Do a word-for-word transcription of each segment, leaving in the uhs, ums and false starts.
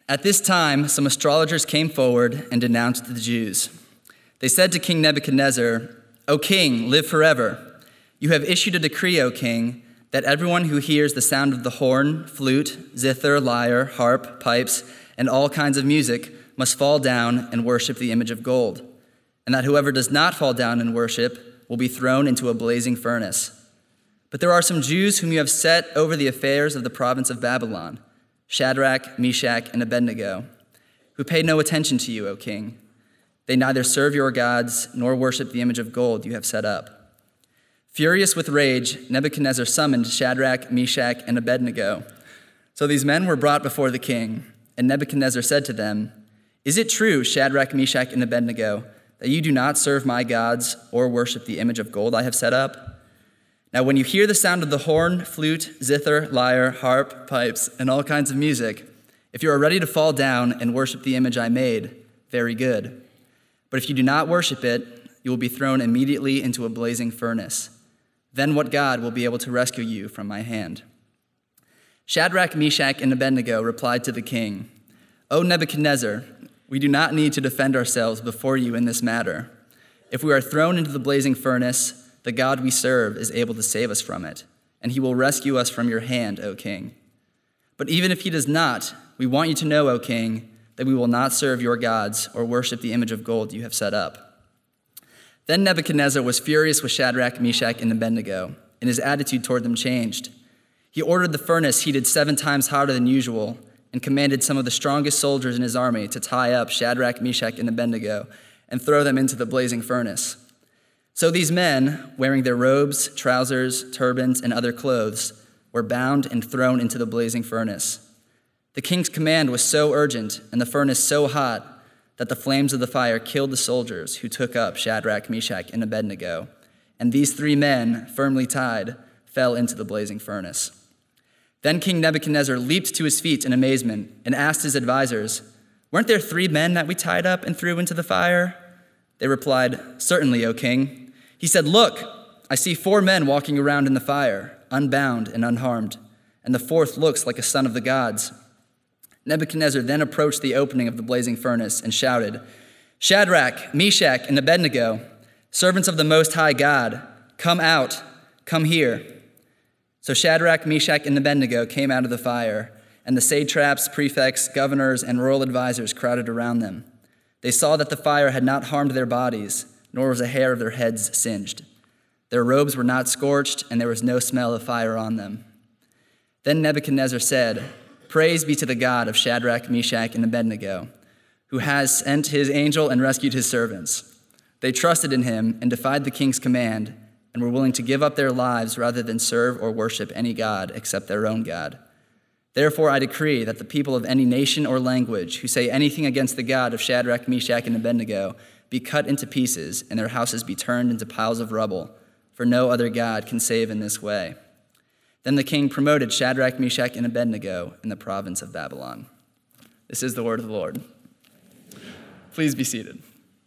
At this time, some astrologers came forward and denounced the Jews. They said to King Nebuchadnezzar, "O king, live forever. You have issued a decree, O king, that everyone who hears the sound of the horn, flute, zither, lyre, harp, pipes, and all kinds of music must fall down and worship the image of gold, and that whoever does not fall down and worship will be thrown into a blazing furnace. But there are some Jews whom you have set over the affairs of the province of Babylon, Shadrach, Meshach, and Abednego, who pay no attention to you, O king. They neither serve your gods nor worship the image of gold you have set up." Furious with rage, Nebuchadnezzar summoned Shadrach, Meshach, and Abednego. So these men were brought before the king, and Nebuchadnezzar said to them, "Is it true, Shadrach, Meshach, and Abednego, that you do not serve my gods or worship the image of gold I have set up? Now when you hear the sound of the horn, flute, zither, lyre, harp, pipes, and all kinds of music, if you are ready to fall down and worship the image I made, very good. But if you do not worship it, you will be thrown immediately into a blazing furnace. Then what God will be able to rescue you from my hand?" Shadrach, Meshach, and Abednego replied to the king, "O Nebuchadnezzar, we do not need to defend ourselves before you in this matter. If we are thrown into the blazing furnace, the God we serve is able to save us from it, and he will rescue us from your hand, O king. But even if he does not, we want you to know, O king, that we will not serve your gods or worship the image of gold you have set up." Then Nebuchadnezzar was furious with Shadrach, Meshach, and Abednego, and his attitude toward them changed. He ordered the furnace heated seven times hotter than usual and commanded some of the strongest soldiers in his army to tie up Shadrach, Meshach, and Abednego and throw them into the blazing furnace. So these men, wearing their robes, trousers, turbans, and other clothes, were bound and thrown into the blazing furnace. The king's command was so urgent and the furnace so hot that the flames of the fire killed the soldiers who took up Shadrach, Meshach, and Abednego, and these three men, firmly tied, fell into the blazing furnace. Then King Nebuchadnezzar leaped to his feet in amazement and asked his advisors, "Weren't there three men that we tied up and threw into the fire?" They replied, "Certainly, O king." He said, "Look, I see four men walking around in the fire, unbound and unharmed, and the fourth looks like a son of the gods." Nebuchadnezzar then approached the opening of the blazing furnace and shouted, "Shadrach, Meshach, and Abednego, servants of the Most High God, come out, come here." So Shadrach, Meshach, and Abednego came out of the fire, and the satraps, prefects, governors, and royal advisors crowded around them. They saw that the fire had not harmed their bodies, nor was a hair of their heads singed. Their robes were not scorched, and there was no smell of fire on them. Then Nebuchadnezzar said, "Praise be to the God of Shadrach, Meshach, and Abednego, who has sent his angel and rescued his servants. They trusted in him and defied the king's command, and were willing to give up their lives rather than serve or worship any god except their own God. Therefore I decree that the people of any nation or language who say anything against the God of Shadrach, Meshach, and Abednego be cut into pieces, and their houses be turned into piles of rubble, for no other God can save in this way." Then the king promoted Shadrach, Meshach, and Abednego in the province of Babylon. This is the word of the Lord. Please be seated.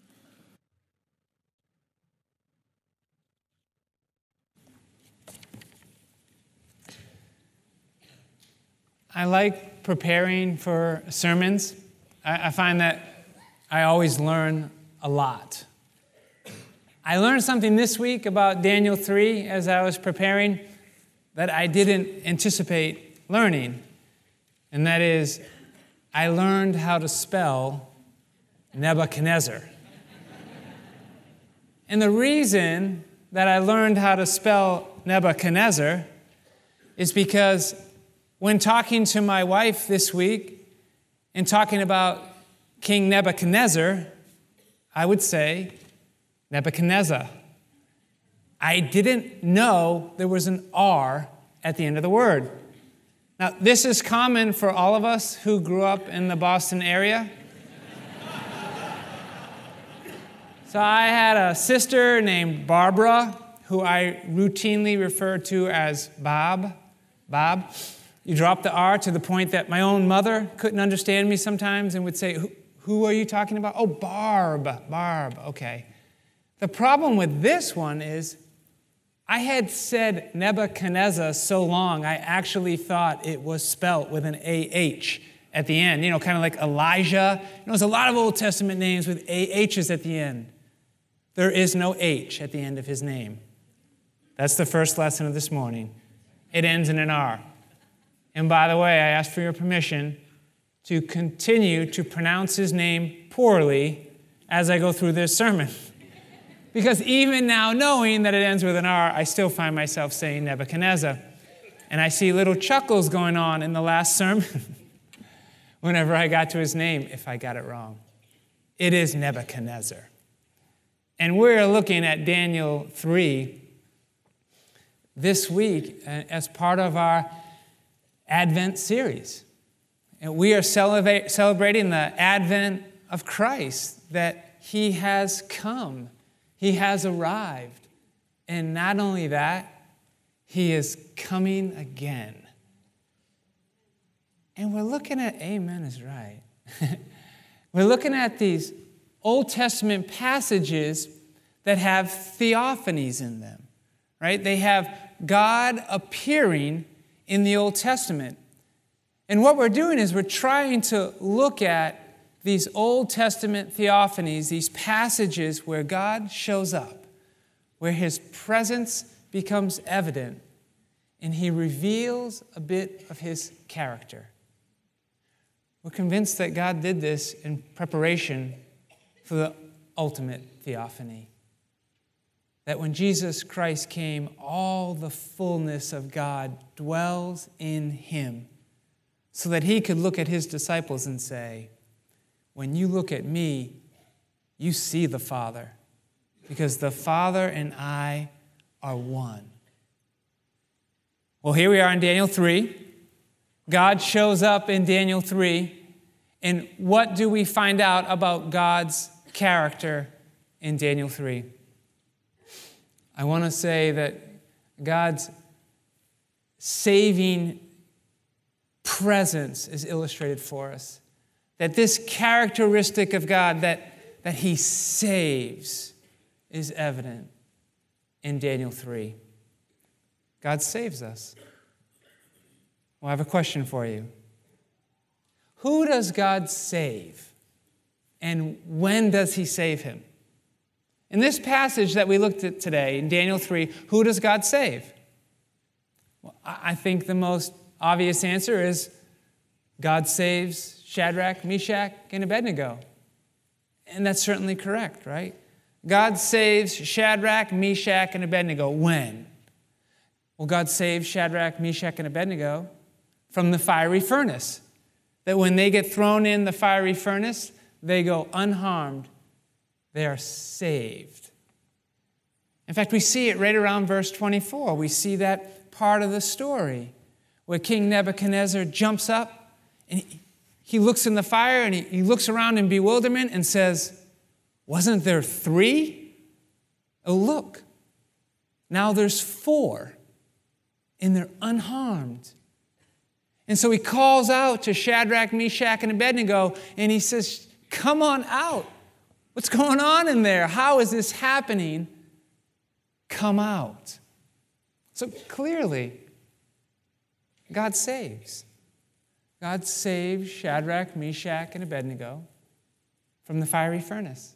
I like preparing for sermons. I, I find that I always learn a lot. I learned something this week about Daniel three as I was preparing that I didn't anticipate learning, and that is I learned how to spell Nebuchadnezzar. And the reason that I learned how to spell Nebuchadnezzar is because when talking to my wife this week and talking about King Nebuchadnezzar, I would say Nebuchadnezzar. I didn't know there was an R at the end of the word. Now, this is common for all of us who grew up in the Boston area. So I had a sister named Barbara, who I routinely refer to as Bob. Bob. You drop the R to the point that my own mother couldn't understand me sometimes and would say, who, who are you talking about? Oh, Barb, Barb, okay. The problem with this one is I had said Nebuchadnezzar so long, I actually thought it was spelt with an A H at the end, you know, kind of like Elijah. You know, there's a lot of Old Testament names with H's at the end. There is no H at the end of his name. That's the first lesson of this morning. It ends in an R. And by the way, I ask for your permission to continue to pronounce his name poorly as I go through this sermon. Because even now, knowing that it ends with an R, I still find myself saying Nebuchadnezzar. And I see little chuckles going on in the last sermon whenever I got to his name, if I got it wrong. It is Nebuchadnezzar. And we're looking at Daniel three this week as part of our Advent series. And we are celebrate, celebrating the advent of Christ, that he has come, he has arrived. And not only that, he is coming again. And we're looking at, amen is right. We're looking at these Old Testament passages that have theophanies in them, right? They have God appearing in the Old Testament. And what we're doing is we're trying to look at these Old Testament theophanies, these passages where God shows up, where his presence becomes evident, and he reveals a bit of his character. We're convinced that God did this in preparation for the ultimate theophany. That when Jesus Christ came, all the fullness of God dwells in him, so that he could look at his disciples and say, when you look at me, you see the Father, because the Father and I are one. Well, here we are in Daniel three. God shows up in Daniel three. And what do we find out about God's character in Daniel three? I want to say that God's saving presence is illustrated for us. That this characteristic of God, that, that he saves, is evident in Daniel three. God saves us. Well, I have a question for you. Who does God save? And when does he save him? In this passage that we looked at today, in Daniel three, who does God save? Well, I think the most obvious answer is God saves Shadrach, Meshach, and Abednego. And that's certainly correct, right? God saves Shadrach, Meshach, and Abednego. When? Well, God saves Shadrach, Meshach, and Abednego from the fiery furnace. That when they get thrown in the fiery furnace, they go unharmed. They are saved. In fact, we see it right around verse twenty-four. We see that part of the story where King Nebuchadnezzar jumps up and he, he looks in the fire and he, he looks around in bewilderment and says, wasn't there three? Oh, look, now there's four and they're unharmed. And so he calls out to Shadrach, Meshach, and Abednego and he says, come on out. What's going on in there? How is this happening? Come out. So clearly, God saves. God saves Shadrach, Meshach, and Abednego from the fiery furnace.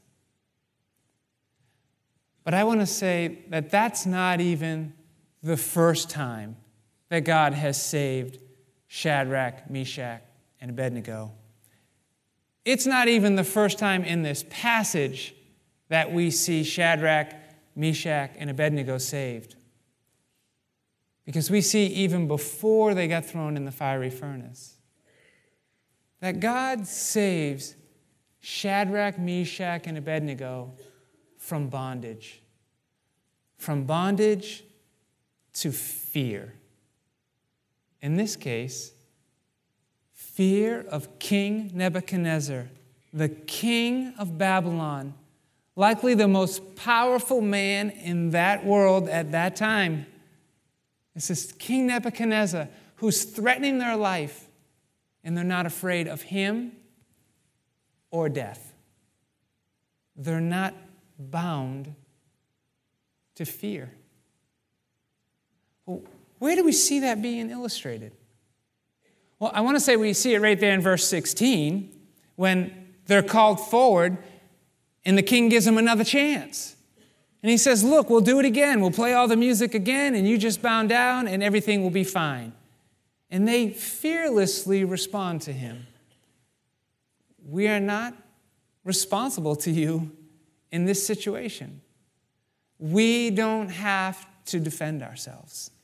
But I want to say that that's not even the first time that God has saved Shadrach, Meshach, and Abednego. It's not even the first time in this passage that we see Shadrach, Meshach, and Abednego saved. Because we see even before they got thrown in the fiery furnace, that God saves Shadrach, Meshach, and Abednego from bondage. From bondage to fear. In this case, fear of King Nebuchadnezzar, the king of Babylon, likely the most powerful man in that world at that time. It's this King Nebuchadnezzar who's threatening their life, and they're not afraid of him or death. They're not bound to fear. Well, where do we see that being illustrated? Well, I want to say we see it right there in verse sixteen when they're called forward and the king gives them another chance. And he says, look, we'll do it again. We'll play all the music again and you just bow down and everything will be fine. And they fearlessly respond to him. We are not responsible to you in this situation. We don't have to defend ourselves.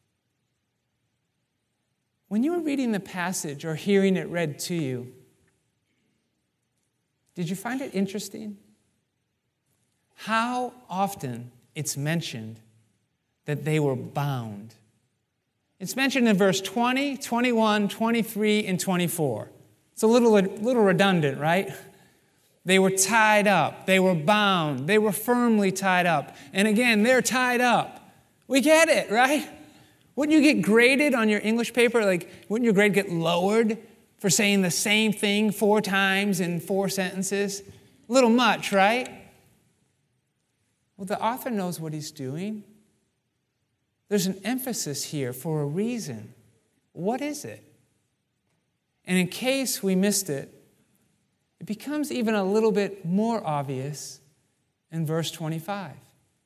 When you were reading the passage or hearing it read to you, did you find it interesting? How often it's mentioned that they were bound. It's mentioned in verse twenty, twenty-one, twenty-three, and twenty-four. It's a little, little redundant, right? They were tied up. They were bound. They were firmly tied up. And again, they're tied up. We get it, right? Wouldn't you get graded on your English paper? Like, wouldn't your grade get lowered for saying the same thing four times in four sentences? A little much, right? Well, the author knows what he's doing. There's an emphasis here for a reason. What is it? And in case we missed it, it becomes even a little bit more obvious in verse twenty-five.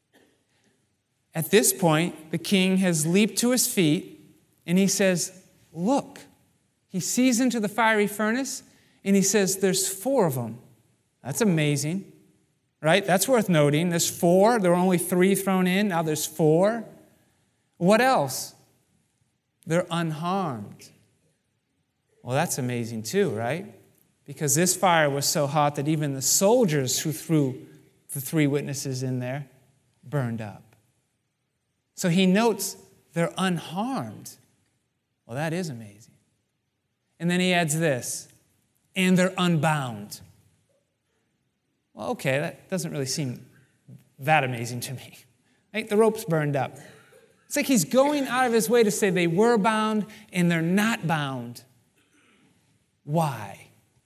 At this point, the king has leaped to his feet and he says, look. He sees into the fiery furnace and he says, there's four of them. That's amazing. Right? That's worth noting. There's four. There were only three thrown in. Now there's four. What else? They're unharmed. Well, that's amazing too, right? Because this fire was so hot that even the soldiers who threw the three witnesses in there burned up. So he notes they're unharmed. Well, that is amazing. And then he adds this, and they're unbound. Well, okay, that doesn't really seem that amazing to me. Right? The rope's burned up. It's like he's going out of his way to say they were bound and they're not bound. Why?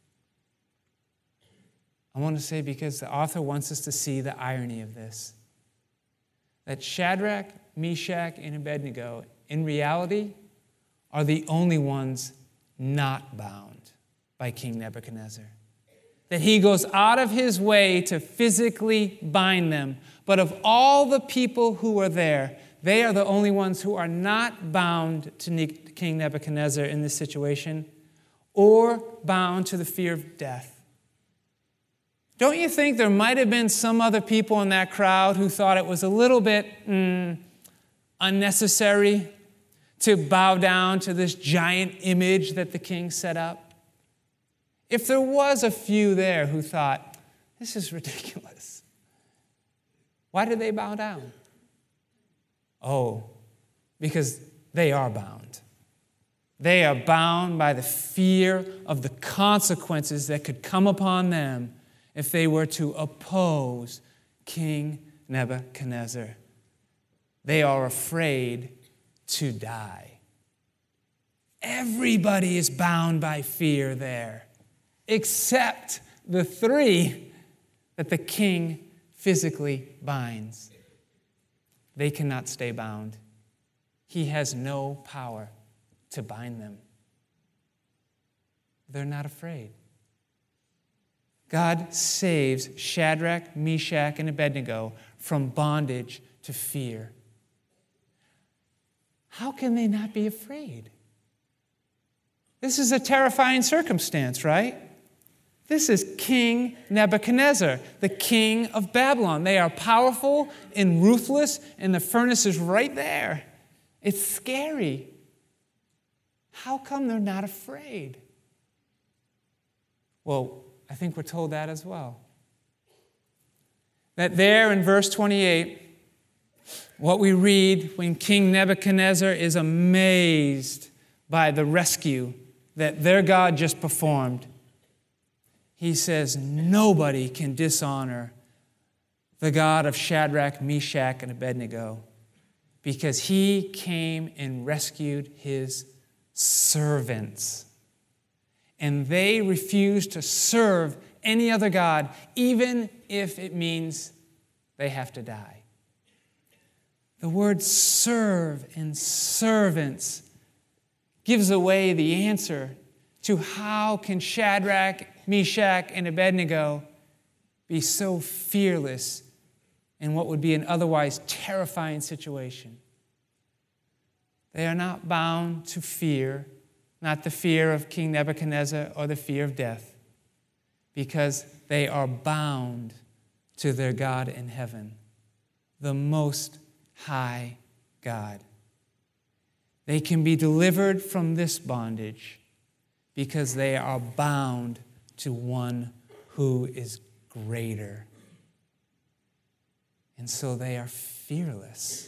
I want to say because the author wants us to see the irony of this. That Shadrach, Meshach, and Abednego, in reality, are the only ones not bound by King Nebuchadnezzar. That he goes out of his way to physically bind them. But of all the people who are there, they are the only ones who are not bound to King Nebuchadnezzar in this situation or bound to the fear of death. Don't you think there might have been some other people in that crowd who thought it was a little bit mm, unnecessary to bow down to this giant image that the king set up? If there was a few there who thought, this is ridiculous, why did they bow down? Oh, because they are bound. They are bound by the fear of the consequences that could come upon them if they were to oppose King Nebuchadnezzar. They are afraid to die. Everybody is bound by fear there, except the three that the king physically binds. They cannot stay bound. He has no power to bind them. They're not afraid. God saves Shadrach, Meshach, and Abednego from bondage to fear. How can they not be afraid? This is a terrifying circumstance, right? This is King Nebuchadnezzar, the king of Babylon. They are powerful and ruthless, and the furnace is right there. It's scary. How come they're not afraid? Well, I think we're told that as well. That there in verse twenty-eight, what we read when King Nebuchadnezzar is amazed by the rescue that their God just performed, he says, nobody can dishonor the God of Shadrach, Meshach, and Abednego because he came and rescued his servants. And they refuse to serve any other God, even if it means they have to die. The word serve and servants gives away the answer to how can Shadrach, Meshach, and Abednego be so fearless in what would be an otherwise terrifying situation. They are not bound to fear, not the fear of King Nebuchadnezzar or the fear of death, because they are bound to their God in heaven, the Most High God. They can be delivered from this bondage because they are bound to one who is greater. And so they are fearless.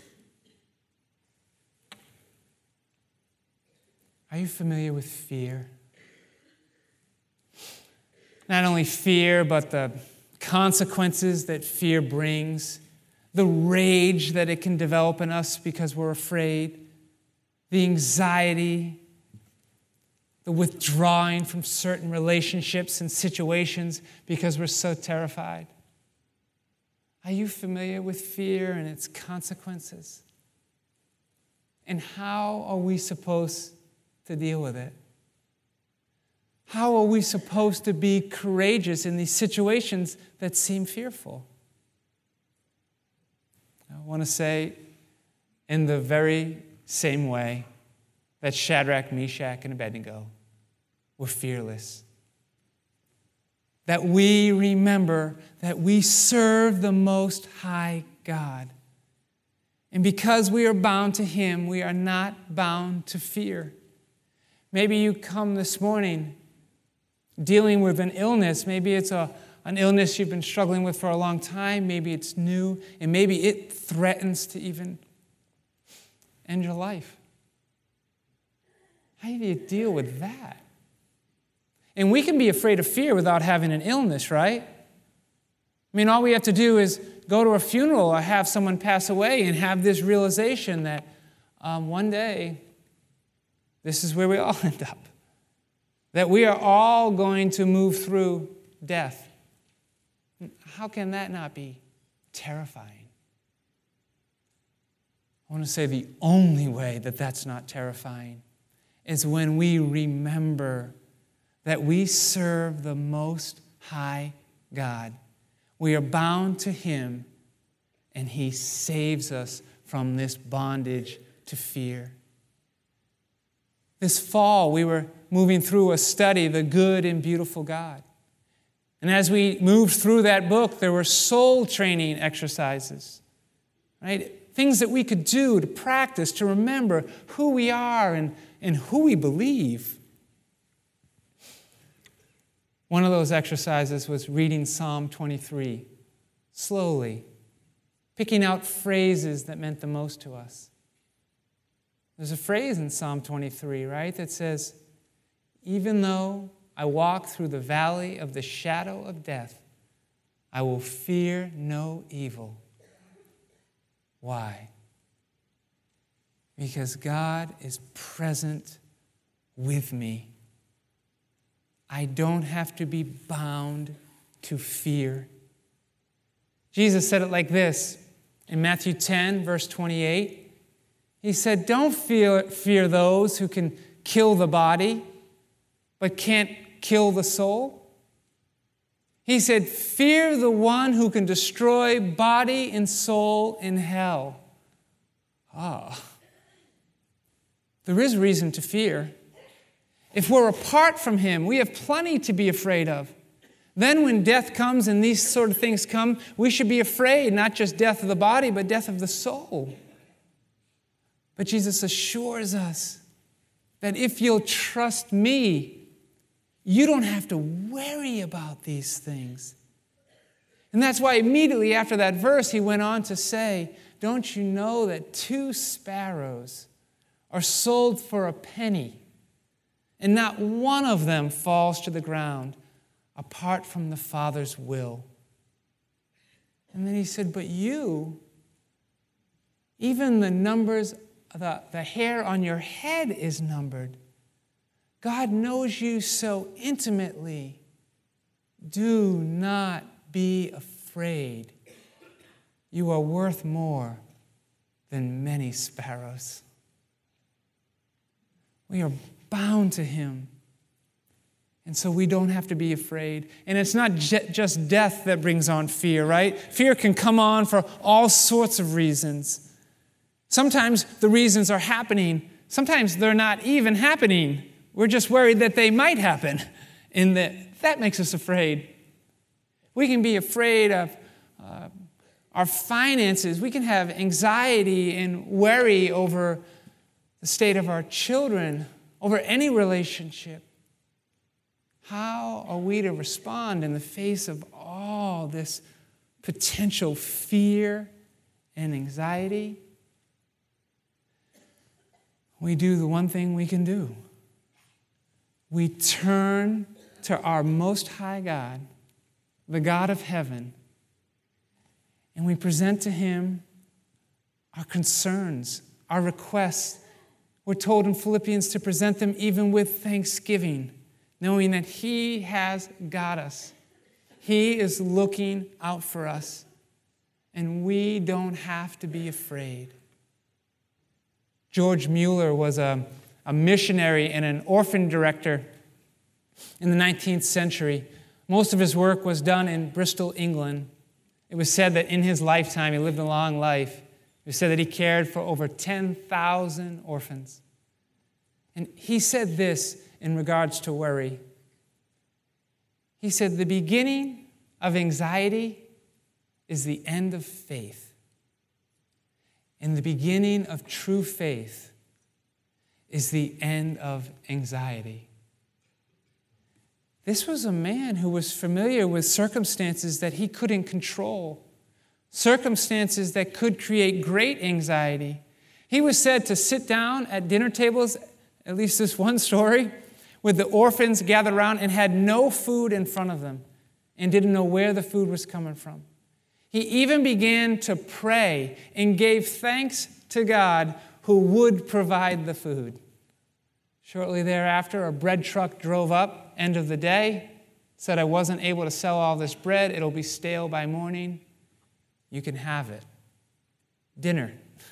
Are you familiar with fear? Not only fear, but the consequences that fear brings, the rage that it can develop in us because we're afraid, the anxiety, the withdrawing from certain relationships and situations because we're so terrified. Are you familiar with fear and its consequences? And how are we supposed to deal with it? How are we supposed to be courageous in these situations that seem fearful? I want to say, in the very same way that Shadrach, Meshach, and Abednego were fearless, that we remember that we serve the Most High God. And because we are bound to Him, we are not bound to fear. Maybe you come this morning dealing with an illness. Maybe it's a, an illness you've been struggling with for a long time. Maybe it's new, and maybe it threatens to even end your life. How do you deal with that? And we can be afraid of fear without having an illness, right? I mean, all we have to do is go to a funeral or have someone pass away and have this realization that um, one day, this is where we all end up. That we are all going to move through death. How can that not be terrifying? I want to say the only way that that's not terrifying is when we remember that we serve the Most High God. We are bound to Him, and He saves us from this bondage to fear. This fall, we were moving through a study, The Good and Beautiful God. And as we moved through that book, there were soul training exercises, right? Things that we could do to practice, to remember who we are and, and who we believe. One of those exercises was reading Psalm twenty-three, slowly, picking out phrases that meant the most to us. There's a phrase in Psalm twenty-three, right, that says, "Even though I walk through the valley of the shadow of death, I will fear no evil." Why? Because God is present with me. I don't have to be bound to fear. Jesus said it like this in Matthew ten, verse twenty-eight. He said, "Don't fear, fear those who can kill the body, but can't kill the soul." He said, "Fear the one who can destroy body and soul in hell." Ah, there is reason to fear. If we're apart from Him, we have plenty to be afraid of. Then when death comes and these sort of things come, we should be afraid, not just death of the body, but death of the soul. But Jesus assures us that if you'll trust me, you don't have to worry about these things. And that's why immediately after that verse, He went on to say, "Don't you know that two sparrows are sold for a penny, and not one of them falls to the ground apart from the Father's will?" And then He said, "But you, even the numbers, the, the hair on your head is numbered. God knows you so intimately. Do not be afraid. You are worth more than many sparrows." We are bound to him. And so we don't have to be afraid. And it's not j- just death that brings on fear, right? Fear can come on for all sorts of reasons. Sometimes the reasons are happening. Sometimes they're not even happening. We're just worried that they might happen. And that, that makes us afraid. We can be afraid of uh, our finances. We can have anxiety and worry over the state of our children, over any relationship. How are we to respond in the face of all this potential fear and anxiety? We do the one thing we can do. We turn to our Most High God, the God of heaven, and we present to him our concerns, our requests. We're told in Philippians to present them even with thanksgiving, knowing that he has got us. He is looking out for us, and we don't have to be afraid. George Mueller was a, a missionary and an orphan director in the nineteenth century. Most of his work was done in Bristol, England. It was said that in his lifetime, he lived a long life. It was said that he cared for over ten thousand orphans. And he said this in regards to worry. He said, the beginning of anxiety is the end of faith. And the beginning of true faith is the end of anxiety. This was a man who was familiar with circumstances that he couldn't control, circumstances that could create great anxiety. He was said to sit down at dinner tables, at least this one story, with the orphans gathered around and had no food in front of them and didn't know where the food was coming from. He even began to pray and gave thanks to God who would provide the food. Shortly thereafter, a bread truck drove up, end of the day, said, I wasn't able to sell all this bread. It'll be stale by morning. You can have it. Dinner.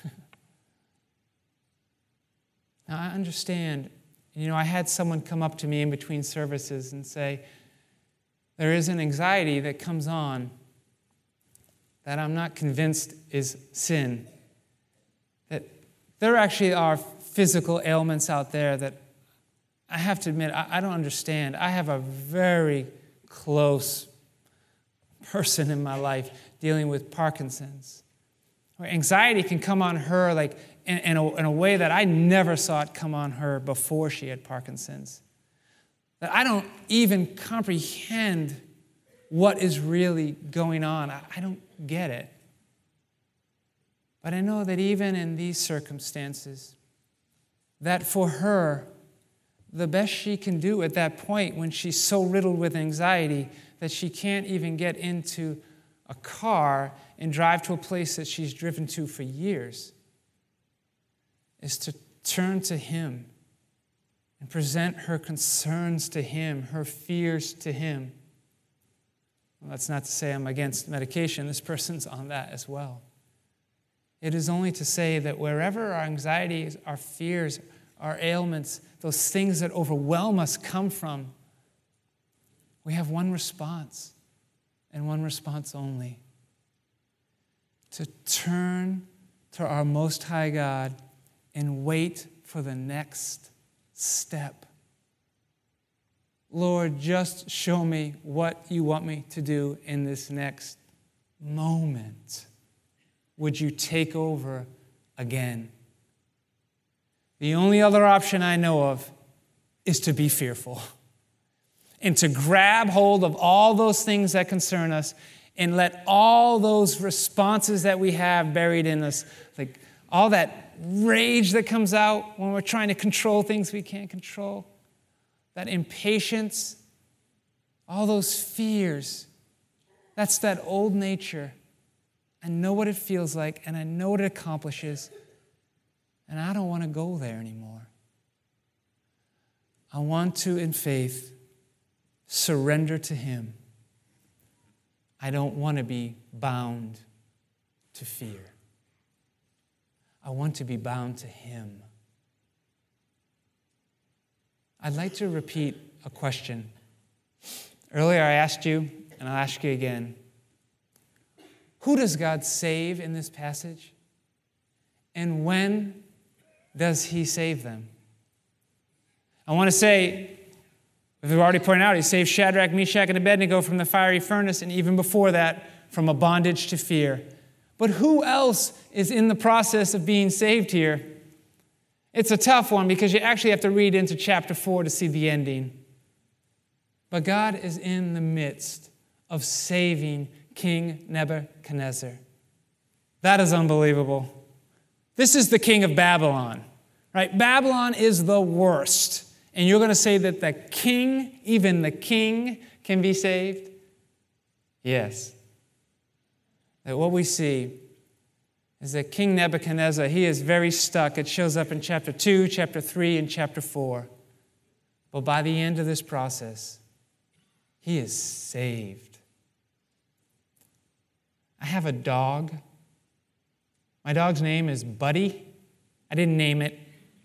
Now, I understand. You know, I had someone come up to me in between services and say, there is an anxiety that comes on that I'm not convinced is sin. That there actually are physical ailments out there that I have to admit, I, I don't understand. I have a very close person in my life dealing with Parkinson's, where anxiety can come on her like in, in, a, in a way that I never saw it come on her before she had Parkinson's. That I don't even comprehend what is really going on. I, I don't get it. But I know that even in these circumstances, that for her, the best she can do at that point when she's so riddled with anxiety that she can't even get into a car and drive to a place that she's driven to for years, is to turn to him and present her concerns to him, her fears to him. Well, that's not to say I'm against medication. This person's on that as well. It is only to say that wherever our anxieties, our fears, our ailments, those things that overwhelm us come from, we have one response, and one response only: to turn to our Most High God and wait for the next step. Lord, just show me what you want me to do in this next moment. Would you take over again? The only other option I know of is to be fearful and to grab hold of all those things that concern us and let all those responses that we have buried in us, like all that rage that comes out when we're trying to control things we can't control, that impatience, all those fears, that's that old nature. I know what it feels like, and I know what it accomplishes, and I don't want to go there anymore. I want to, in faith, surrender to him. I don't want to be bound to fear. I want to be bound to him. I'd like to repeat a question. Earlier I asked you, and I'll ask you again. Who does God save in this passage? And when does he save them? I want to say, as we've already pointed out, he saved Shadrach, Meshach, and Abednego from the fiery furnace, and even before that, from a bondage to fear. But who else is in the process of being saved here? It's a tough one because you actually have to read into chapter four to see the ending. But God is in the midst of saving King Nebuchadnezzar. That is unbelievable. This is the king of Babylon, right? Babylon is the worst. And you're going to say that the king, even the king, can be saved? Yes. That what we see is that King Nebuchadnezzar, he is very stuck. It shows up in chapter two, chapter three, and chapter four. But by the end of this process, he is saved. I have a dog. My dog's name is Buddy. I didn't name it.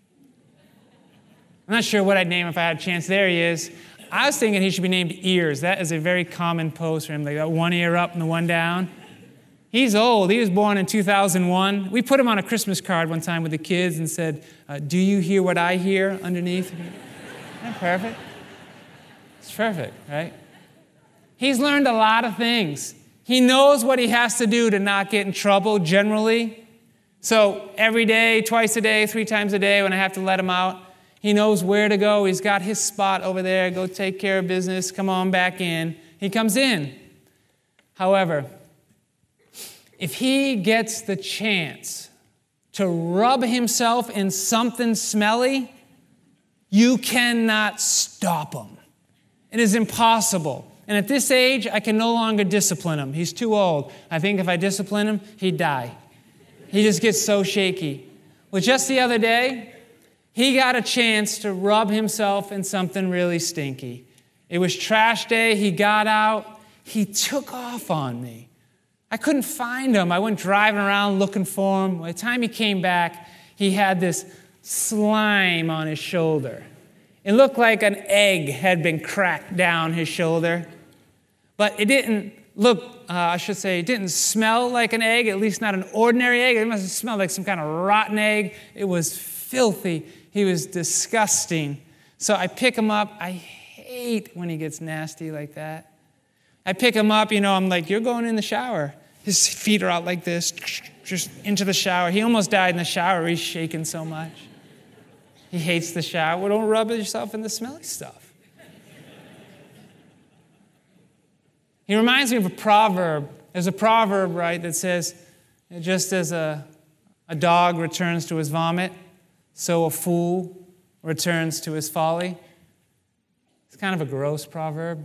I'm not sure what I'd name if I had a chance. There he is. I was thinking he should be named Ears. That is a very common pose for him. They got one ear up and the one down. He's old. He was born in two thousand one. We put him on a Christmas card one time with the kids and said, uh, do you hear what I hear underneath? Isn't that perfect? It's perfect, right? He's learned a lot of things. He knows what he has to do to not get in trouble generally. So every day, twice a day, three times a day when I have to let him out, he knows where to go. He's got his spot over there. Go take care of business. Come on back in. He comes in. However, if he gets the chance to rub himself in something smelly, you cannot stop him. It is impossible. And at this age, I can no longer discipline him. He's too old. I think if I discipline him, he'd die. He just gets so shaky. Well, just the other day, he got a chance to rub himself in something really stinky. It was trash day. He got out. He took off on me. I couldn't find him. I went driving around looking for him. By the time he came back, he had this slime on his shoulder. It looked like an egg had been cracked down his shoulder. But it didn't look, uh, I should say, it didn't smell like an egg, at least not an ordinary egg. It must have smelled like some kind of rotten egg. It was filthy. He was disgusting. So I pick him up. I hate when he gets nasty like that. I pick him up, you know, I'm like, you're going in the shower. His feet are out like this, just into the shower. He almost died in the shower. He's shaking so much. He hates the shower. Well, don't rub yourself in the smelly stuff. He reminds me of a proverb. There's a proverb, right, that says, just as a, a dog returns to his vomit, so a fool returns to his folly. It's kind of a gross proverb.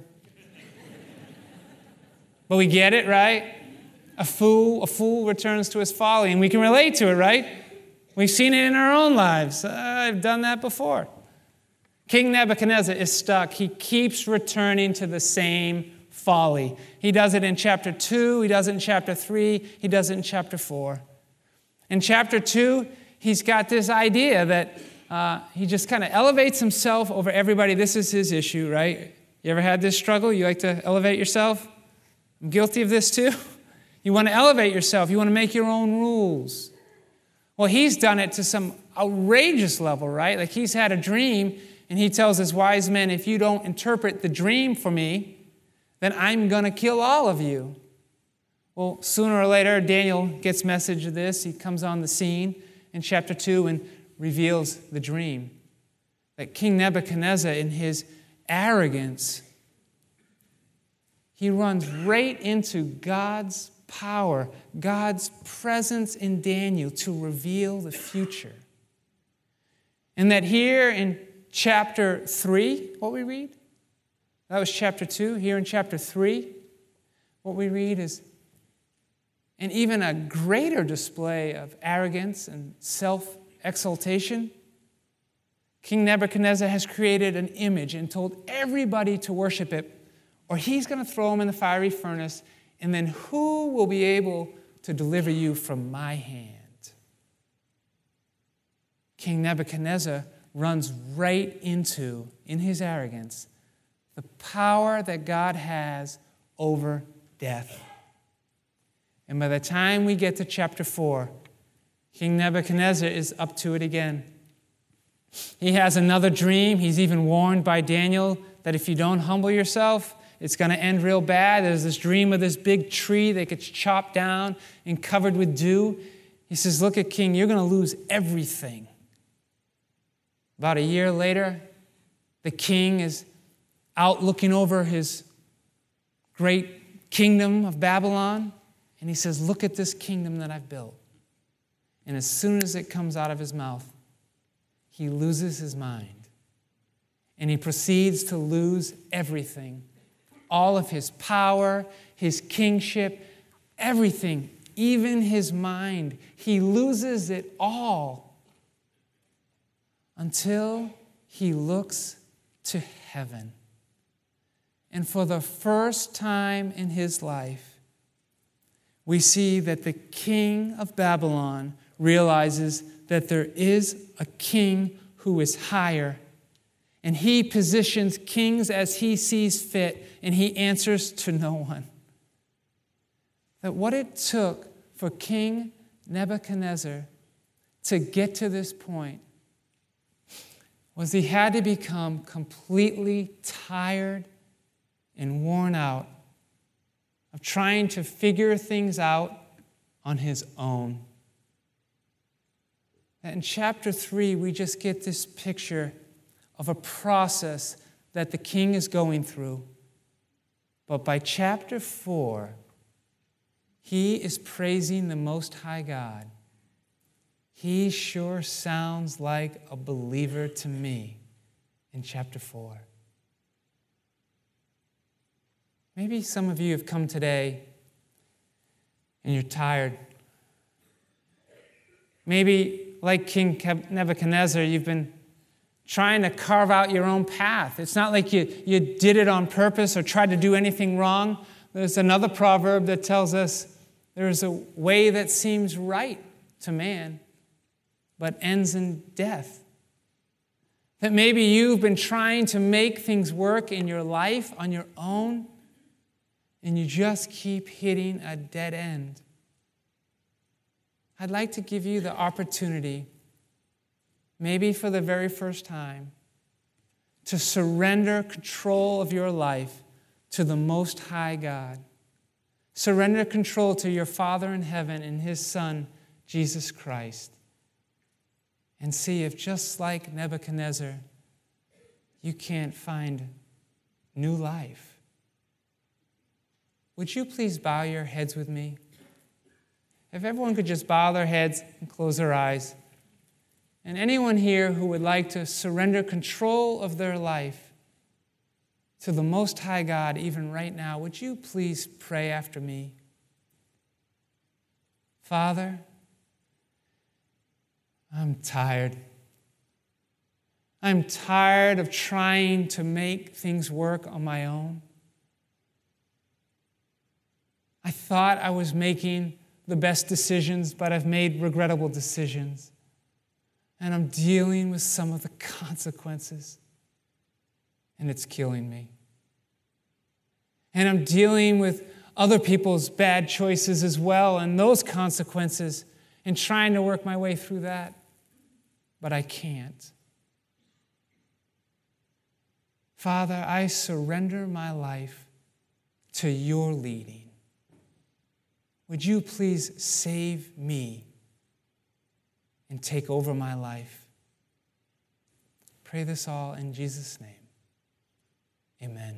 But we get it, right? A fool, a fool returns to his folly, and we can relate to it, right? We've seen it in our own lives. I've done that before. King Nebuchadnezzar is stuck. He keeps returning to the same folly. He does it in chapter two, he does it in chapter three, he does it in chapter four. In chapter two, he's got this idea that uh, he just kind of elevates himself over everybody. This is his issue, right? You ever had this struggle? You like to elevate yourself? I'm guilty of this too. You want to elevate yourself. You want to make your own rules. Well, he's done it to some outrageous level, right? Like he's had a dream, and he tells his wise men, if you don't interpret the dream for me, then I'm going to kill all of you. Well, sooner or later, Daniel gets message of this. He comes on the scene in chapter two and reveals the dream. That King Nebuchadnezzar, in his arrogance, he runs right into God's power, God's presence in Daniel to reveal the future. And that here in chapter three, what we read, that was chapter two. Here in chapter three, what we read is an even a greater display of arrogance and self-exaltation. King Nebuchadnezzar has created an image and told everybody to worship it, or he's going to throw them in the fiery furnace, and then who will be able to deliver you from my hand? King Nebuchadnezzar runs right into, in his arrogance, the power that God has over death. And by the time we get to chapter four, King Nebuchadnezzar is up to it again. He has another dream. He's even warned by Daniel that if you don't humble yourself, it's going to end real bad. There's this dream of this big tree that gets chopped down and covered with dew. He says, look at King, you're going to lose everything. About a year later, the king is out looking over his great kingdom of Babylon, and he says, look at this kingdom that I've built. And as soon as it comes out of his mouth, he loses his mind. And he proceeds to lose everything. All of his power, his kingship, everything, even his mind. He loses it all until he looks to heaven. And for the first time in his life, we see that the king of Babylon realizes that there is a king who is higher. And he positions kings as he sees fit, and he answers to no one. That what it took for King Nebuchadnezzar to get to this point was he had to become completely tired and worn out of trying to figure things out on his own. In chapter three, we just get this picture of a process that the king is going through. But by chapter four, he is praising the Most High God. He sure sounds like a believer to me in chapter four. Maybe some of you have come today and you're tired. Maybe, like King Nebuchadnezzar, you've been trying to carve out your own path. It's not like you, you did it on purpose or tried to do anything wrong. There's another proverb that tells us there's a way that seems right to man, but ends in death. That maybe you've been trying to make things work in your life on your own, and you just keep hitting a dead end. I'd like to give you the opportunity, maybe for the very first time, to surrender control of your life to the Most High God. Surrender control to your Father in heaven and His Son, Jesus Christ. And see if, just like Nebuchadnezzar, you can't find new life. Would you please bow your heads with me? If everyone could just bow their heads and close their eyes. And anyone here who would like to surrender control of their life to the Most High God, even right now, would you please pray after me? Father, I'm tired. I'm tired of trying to make things work on my own. I thought I was making the best decisions, but I've made regrettable decisions. And I'm dealing with some of the consequences. And it's killing me. And I'm dealing with other people's bad choices as well, and those consequences, and trying to work my way through that. But I can't. Father, I surrender my life to your leading. Would you please save me and take over my life? Pray this all in Jesus' name. Amen.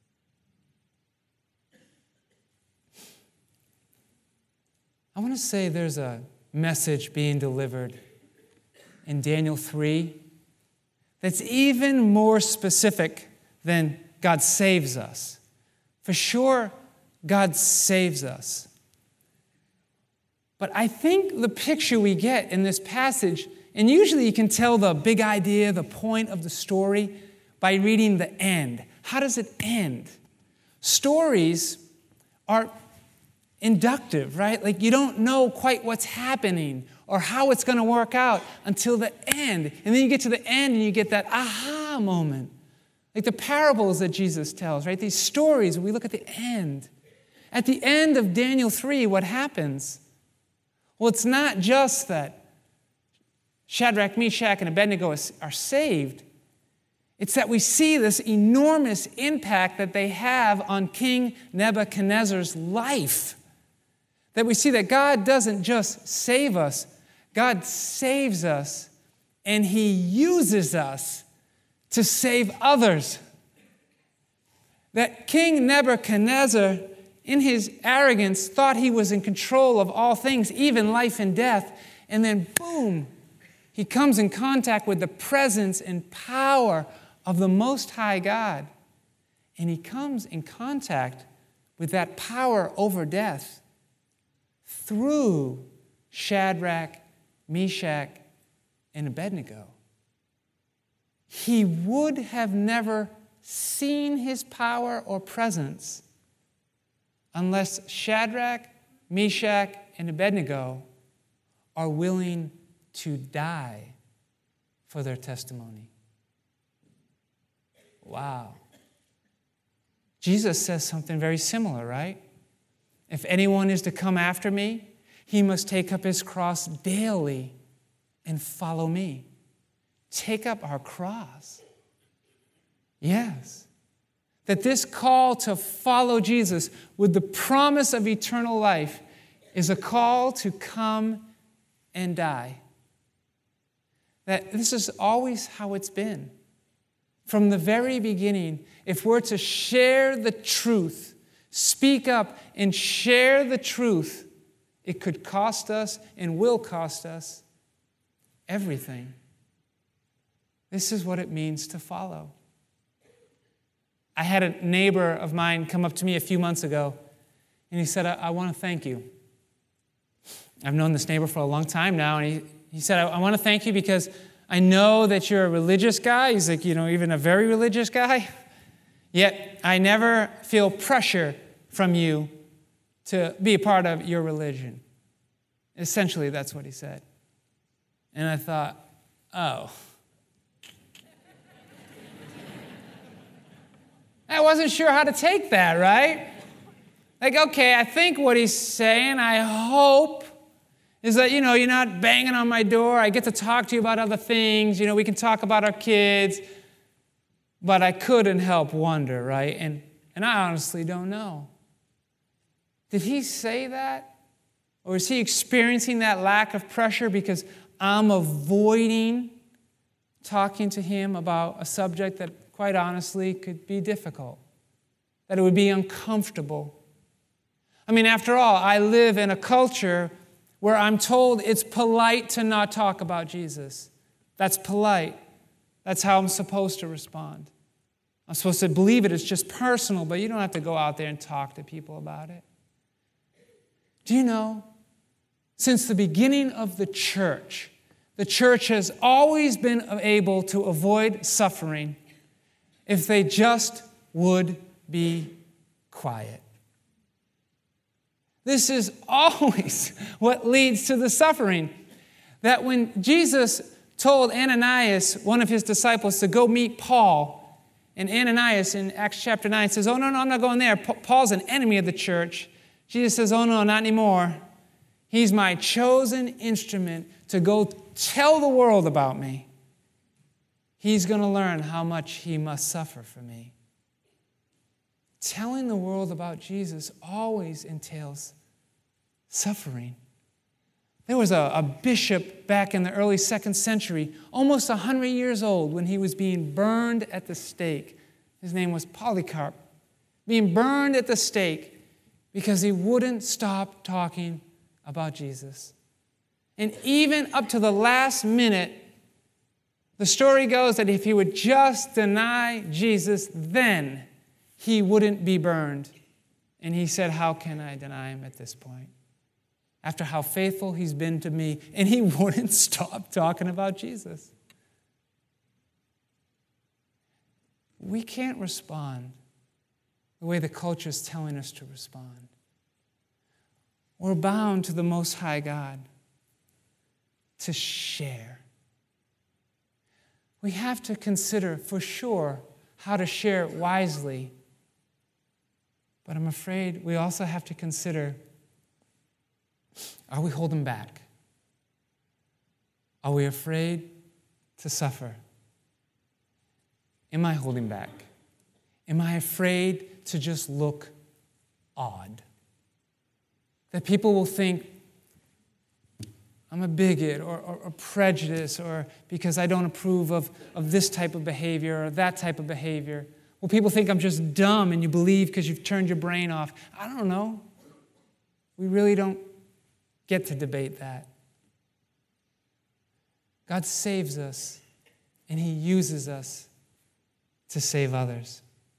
I want to say there's a message being delivered in Daniel three that's even more specific than God saves us. For sure, God saves us. But I think the picture we get in this passage, and usually you can tell the big idea, the point of the story, by reading the end. How does it end? Stories are inductive, right? Like you don't know quite what's happening or how it's going to work out until the end. And then you get to the end and you get that aha moment. Like the parables that Jesus tells, right? These stories, we look at the end. At the end of Daniel three, what happens? Well, it's not just that Shadrach, Meshach, and Abednego are saved. It's that we see this enormous impact that they have on King Nebuchadnezzar's life. That we see that God doesn't just save us, God saves us, and He uses us to save others. That King Nebuchadnezzar, in his arrogance, thought he was in control of all things, even life and death, and then boom, he comes in contact with the presence and power of the Most High God. And he comes in contact with that power over death through Shadrach, Meshach, and Abednego. He would have never seen his power or presence unless Shadrach, Meshach, and Abednego are willing to die for their testimony. Wow. Jesus says something very similar, right? If anyone is to come after me, he must take up his cross daily and follow me. Take up our cross. Yes. That this call to follow Jesus with the promise of eternal life is a call to come and die. That this is always how it's been. From the very beginning, if we're to share the truth, speak up and share the truth, it could cost us and will cost us everything. This is what it means to follow. I had a neighbor of mine come up to me a few months ago, and he said, I, I want to thank you. I've known this neighbor for a long time now, and he, he said, I, I want to thank you because I know that you're a religious guy. He's like, you know, even a very religious guy. Yet I never feel pressure from you to be a part of your religion. Essentially, that's what he said. And I thought, oh. I wasn't sure how to take that, right? Like, okay, I think what he's saying, I hope, is that, you know, you're not banging on my door. I get to talk to you about other things. You know, we can talk about our kids. But I couldn't help wonder, right? And, and I honestly don't know. Did he say that? Or is he experiencing that lack of pressure because I'm avoiding talking to him about a subject that, quite honestly, could be difficult, that it would be uncomfortable? I mean, after all, I live in a culture where I'm told it's polite to not talk about Jesus. That's polite. That's how I'm supposed to respond. I'm supposed to believe it. It's just personal, but you don't have to go out there and talk to people about it. Do you know, since the beginning of the church, the church has always been able to avoid suffering if they just would be quiet. This is always what leads to the suffering. That when Jesus told Ananias, one of his disciples, to go meet Paul, and Ananias in Acts chapter nine says, oh, no, no, I'm not going there. Paul's an enemy of the church. Jesus says, oh, no, not anymore. He's my chosen instrument to go tell the world about me. He's going to learn how much he must suffer for me. Telling the world about Jesus always entails suffering. There was a, a bishop back in the early second century, almost one hundred years old, when he was being burned at the stake. His name was Polycarp. Being burned at the stake because he wouldn't stop talking about Jesus. And even up to the last minute, the story goes that if he would just deny Jesus, then he wouldn't be burned. And he said, how can I deny him at this point? After how faithful he's been to me. And he wouldn't stop talking about Jesus. We can't respond the way the culture is telling us to respond. We're bound to the Most High God. to share. We have to consider for sure how to share wisely. But I'm afraid we also have to consider, are we holding back? Are we afraid to suffer? Am I holding back? Am I afraid to just look odd? That people will think I'm a bigot or, or, or prejudice or because I don't approve of, of this type of behavior or that type of behavior. Will people think I'm just dumb and you believe because you've turned your brain off? I don't know. We really don't get to debate that. God saves us and He uses us to save others.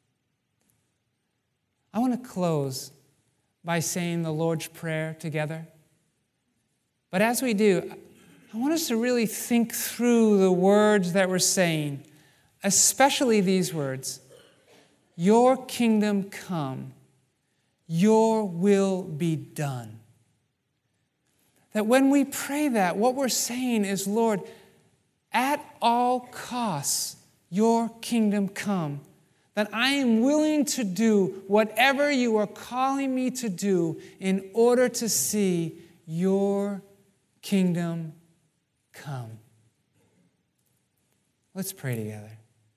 I want to close by saying the Lord's Prayer together. But as we do, I want us to really think through the words that we're saying, especially these words. Your kingdom come, your will be done. That when we pray that, what we're saying is, Lord, at all costs, your kingdom come. That I am willing to do whatever you are calling me to do in order to see your kingdom come. Let's pray together.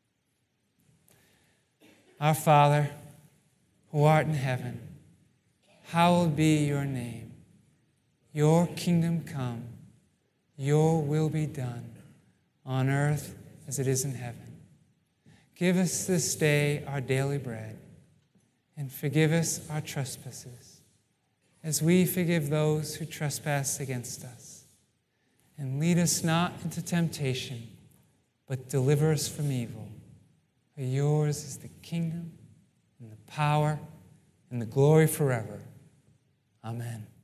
Our Father, who art in heaven, hallowed be your name. Your kingdom come, your will be done, on earth as it is in heaven. Give us this day our daily bread, and forgive us our trespasses, as we forgive those who trespass against us. And lead us not into temptation, but deliver us from evil. For yours is the kingdom, and the power, and the glory forever. Amen.